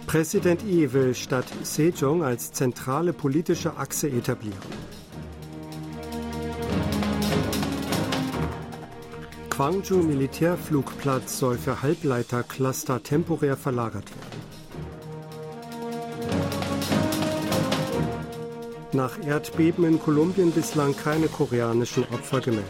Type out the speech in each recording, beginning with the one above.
Präsident Lee will Stadt Sejong als zentrale politische Achse etablieren. Gwangju Militärflugplatz soll für Halbleitercluster temporär verlagert werden. Nach Erdbeben in Kolumbien bislang keine koreanischen Opfer gemeldet.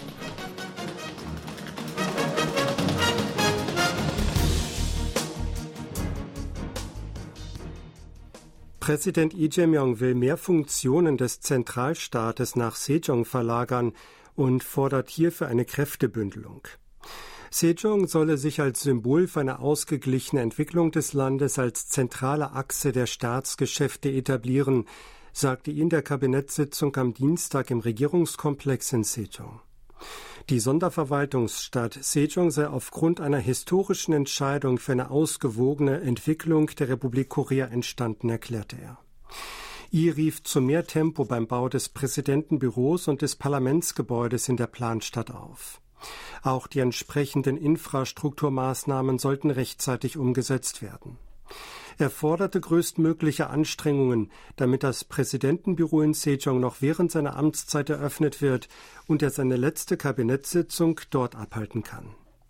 Präsident Lee Jae-myung will mehr Funktionen des Zentralstaates nach Sejong verlagern und fordert hierfür eine Kräftebündelung. Sejong solle sich als Symbol für eine ausgeglichene Entwicklung des Landes als zentrale Achse der Staatsgeschäfte etablieren, sagte ihn in der Kabinettssitzung am Dienstag im Regierungskomplex in Sejong. Die Sonderverwaltungsstadt Sejong sei aufgrund einer historischen Entscheidung für eine ausgewogene Entwicklung der Republik Korea entstanden, erklärte er. Lee rief zu mehr Tempo beim Bau des Präsidentenbüros und des Parlamentsgebäudes in der Planstadt auf. Auch die entsprechenden Infrastrukturmaßnahmen sollten rechtzeitig umgesetzt werden. Er forderte größtmögliche Anstrengungen, damit das Präsidentenbüro in Sejong noch während seiner Amtszeit eröffnet wird und er seine letzte Kabinettssitzung dort abhalten kann.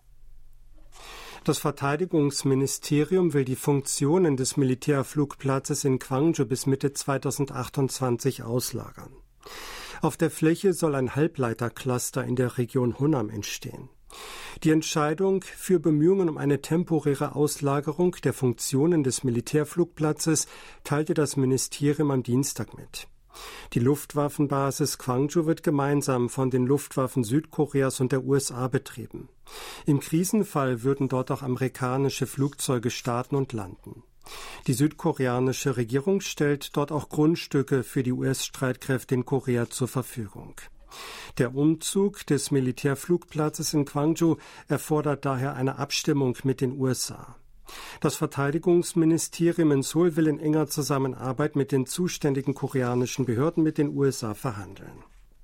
Das Verteidigungsministerium will die Funktionen des Militärflugplatzes in Gwangju bis Mitte 2028 auslagern. Auf der Fläche soll ein Halbleitercluster in der Region Honam entstehen. Die Entscheidung für Bemühungen um eine temporäre Auslagerung der Funktionen des Militärflugplatzes teilte das Ministerium am Dienstag mit. Die Luftwaffenbasis Gwangju wird gemeinsam von den Luftwaffen Südkoreas und der USA betrieben. Im Krisenfall würden dort auch amerikanische Flugzeuge starten und landen. Die südkoreanische Regierung stellt dort auch Grundstücke für die US-Streitkräfte in Korea zur Verfügung. Der Umzug des Militärflugplatzes in Gwangju erfordert daher eine Abstimmung mit den USA. Das Verteidigungsministerium in Seoul will in enger Zusammenarbeit mit den zuständigen koreanischen Behörden mit den USA verhandeln.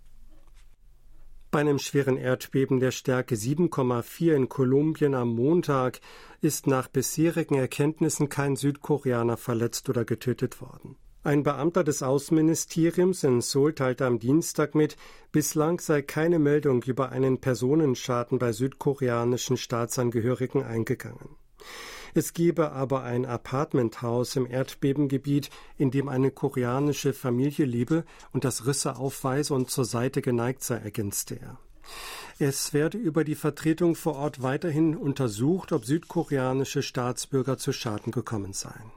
Bei einem schweren Erdbeben der Stärke 7,4 in Kolumbien am Montag ist nach bisherigen Erkenntnissen kein Südkoreaner verletzt oder getötet worden. Ein Beamter des Außenministeriums in Seoul teilte am Dienstag mit, bislang sei keine Meldung über einen Personenschaden bei südkoreanischen Staatsangehörigen eingegangen. Es gebe aber ein Apartmenthaus im Erdbebengebiet, in dem eine koreanische Familie lebe und das Risse aufweise und zur Seite geneigt sei, ergänzte er. Es werde über die Vertretung vor Ort weiterhin untersucht, ob südkoreanische Staatsbürger zu Schaden gekommen seien.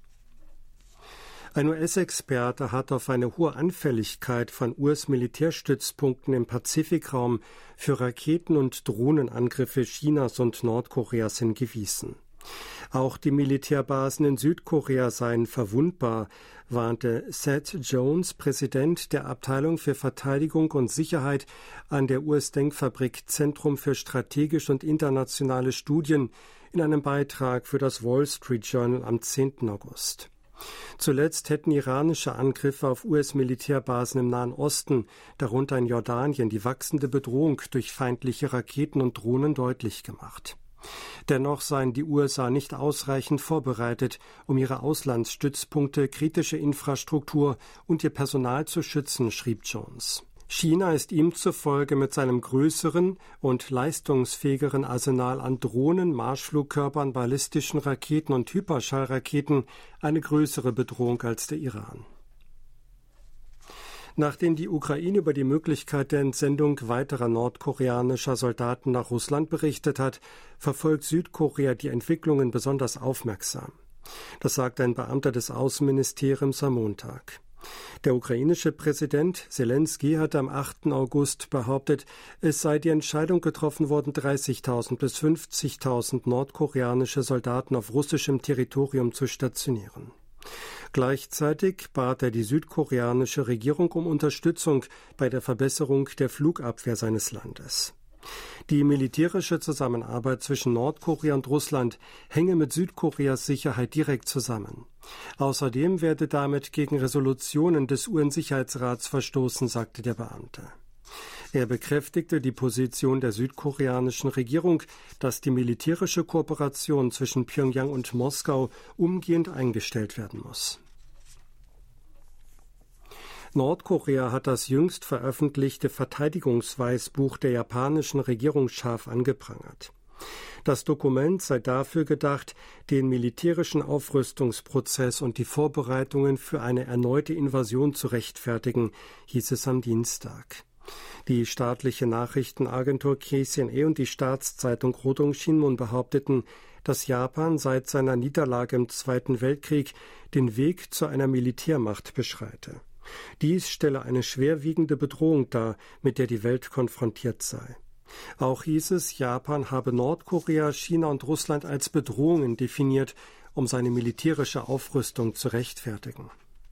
Ein US-Experte hat auf eine hohe Anfälligkeit von US-Militärstützpunkten im Pazifikraum für Raketen- und Drohnenangriffe Chinas und Nordkoreas hingewiesen. Auch die Militärbasen in Südkorea seien verwundbar, warnte Seth Jones, Präsident der Abteilung für Verteidigung und Sicherheit an der US-Denkfabrik Zentrum für strategische und internationale Studien, in einem Beitrag für das Wall Street Journal am 10. August. Zuletzt hätten iranische Angriffe auf US-Militärbasen im Nahen Osten, darunter in Jordanien, die wachsende Bedrohung durch feindliche Raketen und Drohnen deutlich gemacht. Dennoch seien die USA nicht ausreichend vorbereitet, um ihre Auslandsstützpunkte, kritische Infrastruktur und ihr Personal zu schützen, schrieb Jones. China ist ihm zufolge mit seinem größeren und leistungsfähigeren Arsenal an Drohnen, Marschflugkörpern, ballistischen Raketen und Hyperschallraketen eine größere Bedrohung als der Iran. Nachdem die Ukraine über die Möglichkeit der Entsendung weiterer nordkoreanischer Soldaten nach Russland berichtet hat, verfolgt Südkorea die Entwicklungen besonders aufmerksam. Das sagt ein Beamter des Außenministeriums am Montag. Der ukrainische Präsident Selensky hatte am 8. August behauptet, es sei die Entscheidung getroffen worden, 30.000 bis 50.000 nordkoreanische Soldaten auf russischem Territorium zu stationieren. Gleichzeitig bat er die südkoreanische Regierung um Unterstützung bei der Verbesserung der Flugabwehr seines Landes. Die militärische Zusammenarbeit zwischen Nordkorea und Russland hänge mit Südkoreas Sicherheit direkt zusammen. Außerdem werde damit gegen Resolutionen des UN-Sicherheitsrats verstoßen, sagte der Beamte. Er bekräftigte die Position der südkoreanischen Regierung, dass die militärische Kooperation zwischen Pyongyang und Moskau umgehend eingestellt werden muss. Nordkorea hat das jüngst veröffentlichte Verteidigungsweißbuch der japanischen Regierung scharf angeprangert. Das Dokument sei dafür gedacht, den militärischen Aufrüstungsprozess und die Vorbereitungen für eine erneute Invasion zu rechtfertigen, hieß es am Dienstag. Die staatliche Nachrichtenagentur KCNA und die Staatszeitung Rodong Shinmun behaupteten, dass Japan seit seiner Niederlage im Zweiten Weltkrieg den Weg zu einer Militärmacht beschreite. Dies stelle eine schwerwiegende Bedrohung dar, mit der die Welt konfrontiert sei. Auch hieß es, Japan habe Nordkorea, China und Russland als Bedrohungen definiert, um seine militärische Aufrüstung zu rechtfertigen.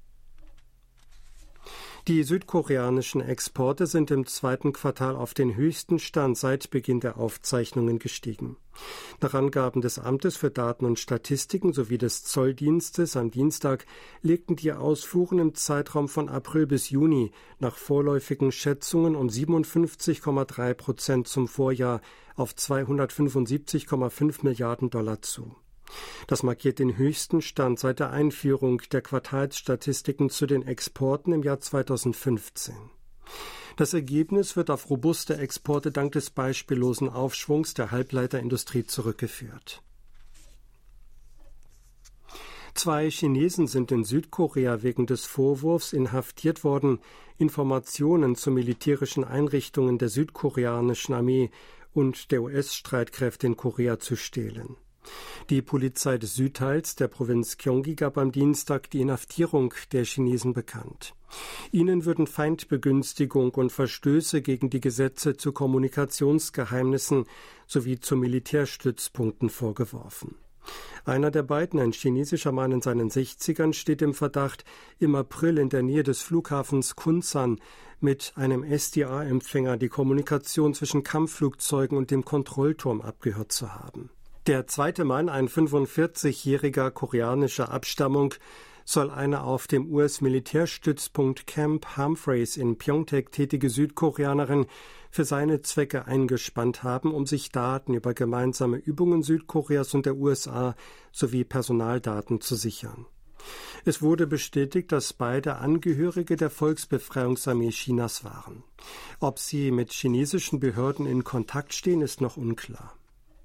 Die südkoreanischen Exporte sind im zweiten Quartal auf den höchsten Stand seit Beginn der Aufzeichnungen gestiegen. Nach Angaben des Amtes für Daten und Statistiken sowie des Zolldienstes am Dienstag legten die Ausfuhren im Zeitraum von April bis Juni nach vorläufigen Schätzungen um 57,3% zum Vorjahr auf 275,5 Milliarden Dollar zu. Das markiert den höchsten Stand seit der Einführung der Quartalsstatistiken zu den Exporten im Jahr 2015. Das Ergebnis wird auf robuste Exporte dank des beispiellosen Aufschwungs der Halbleiterindustrie zurückgeführt. 2 Chinesen sind in Südkorea wegen des Vorwurfs inhaftiert worden, Informationen zu militärischen Einrichtungen der südkoreanischen Armee und der US-Streitkräfte in Korea zu stehlen. Die Polizei des Südteils der Provinz Gyeonggi gab am Dienstag die Inhaftierung der Chinesen bekannt. Ihnen würden Feindbegünstigung und Verstöße gegen die Gesetze zu Kommunikationsgeheimnissen sowie zu Militärstützpunkten vorgeworfen. Einer der beiden, ein chinesischer Mann in seinen 60ern, steht im Verdacht, im April in der Nähe des Flughafens Kunsan mit einem SDR-Empfänger die Kommunikation zwischen Kampfflugzeugen und dem Kontrollturm abgehört zu haben. Der zweite Mann, ein 45-jähriger koreanischer Abstammung, soll eine auf dem US-Militärstützpunkt Camp Humphreys in Pyeongtaek tätige Südkoreanerin für seine Zwecke eingespannt haben, um sich Daten über gemeinsame Übungen Südkoreas und der USA sowie Personaldaten zu sichern. Es wurde bestätigt, dass beide Angehörige der Volksbefreiungsarmee Chinas waren. Ob sie mit chinesischen Behörden in Kontakt stehen, ist noch unklar.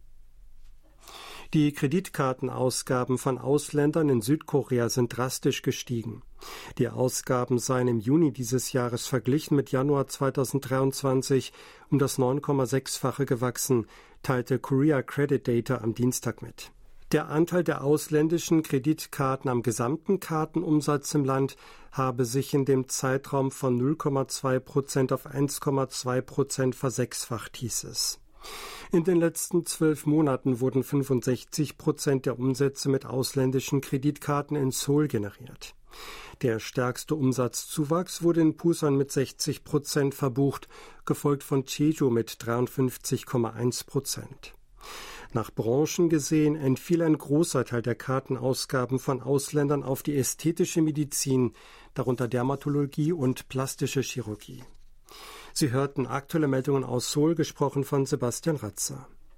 Die Kreditkartenausgaben von Ausländern in Südkorea sind drastisch gestiegen. Die Ausgaben seien im Juni dieses Jahres verglichen mit Januar 2023 um das 9,6-fache gewachsen, teilte Korea Credit Data am Dienstag mit. Der Anteil der ausländischen Kreditkarten am gesamten Kartenumsatz im Land habe sich in dem Zeitraum von 0,2% auf 1,2% versechsfacht, hieß es. In den letzten 12 Monaten wurden 65% der Umsätze mit ausländischen Kreditkarten in Seoul generiert. Der stärkste Umsatzzuwachs wurde in Busan mit 60% verbucht, gefolgt von Jeju mit 53,1%. Nach Branchen gesehen entfiel ein großer Teil der Kartenausgaben von Ausländern auf die ästhetische Medizin, darunter Dermatologie und plastische Chirurgie. Sie hörten aktuelle Meldungen aus Seoul, gesprochen von Sebastian Ratzer.